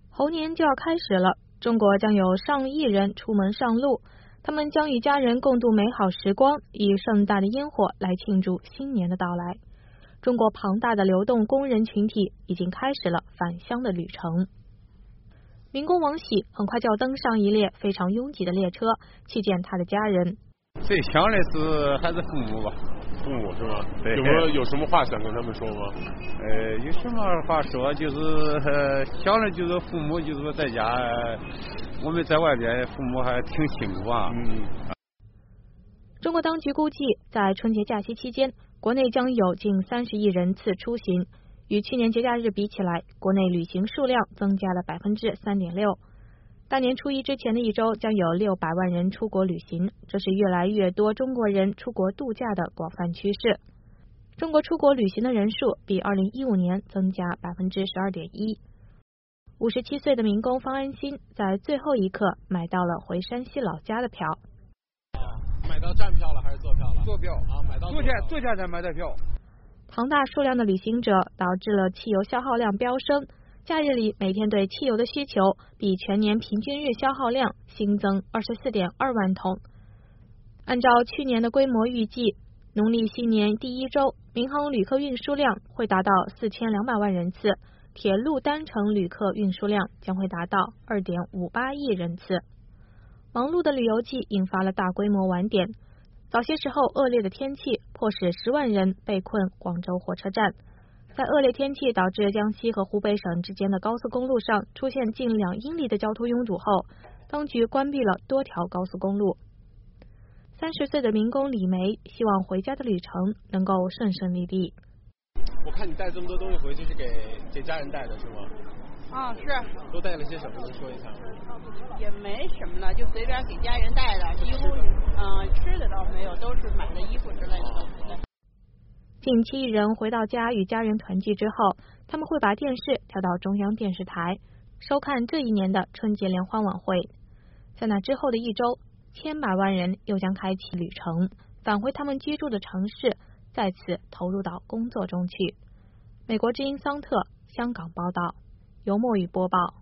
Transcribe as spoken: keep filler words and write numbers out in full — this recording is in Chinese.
猴年就要开始了，中国将有上亿人出门上路，他们将与家人共度美好时光，以盛大的烟火来庆祝新年的到来。中国庞大的流动工人群体已经开始了返乡的旅程。民工王喜很快就要登上一列非常拥挤的列车，去见他的家人。 最想的是还是父母吧。 父母是吧？ 对。 有没有有什么话想跟他们说吗？ 呃，有什么话说？就是、呃、想的就是父母，就是说在家，呃、我们在外边，父母还挺辛苦啊。 嗯。 中国当局估计，在春节假期期间，国内将有近三十亿人次出行，与去年节假日比起来，国内旅行数量增加了百分之三点六。大年初一之前的一周，将有六百万人出国旅行，这是越来越多中国人出国度假的广泛趋势。中国出国旅行的人数比二零一五年增加百分之十二点一。五十七岁的民工方安心在最后一刻买到了回山西老家的票。 买到站票了还是坐票了？ 坐票啊，买到坐下坐下才买的票。 庞大数量的旅行者导致了汽油消耗量飙升。假日里每天对汽油的需求比全年平均日消耗量新增 二十四点二万桶。按照去年的规模预计，农历新年第一周民航旅客运输量会达到四千两百万人次，铁路单程旅客运输量将会达到 二点五八亿人次。忙碌的旅游季引发了大规模晚点，早些时候恶劣的天气迫使十万人被困广州火车站。在恶劣天气导致江西和湖北省之间的高速公路上出现近两英里的交通拥堵后，当局关闭了多条高速公路。三十岁的民工李梅希望回家的旅程能够顺顺利利。 我看你带这么多东西回去是给给家人带的是吗？ 啊，是。 都带了些什么？能说一下吗？ 也没什么了，就随便给家人带的衣服，嗯、呃，吃的倒没有，都是买的衣服之类的东西。 近七亿人回到家与家人团聚之后，他们会把电视调到中央电视台，收看这一年的春节联欢晚会。在那之后的一周，千百万人又将开启旅程，返回他们居住的城市，再次投入到工作中去。美国之音桑特香港报道，由墨雨播报。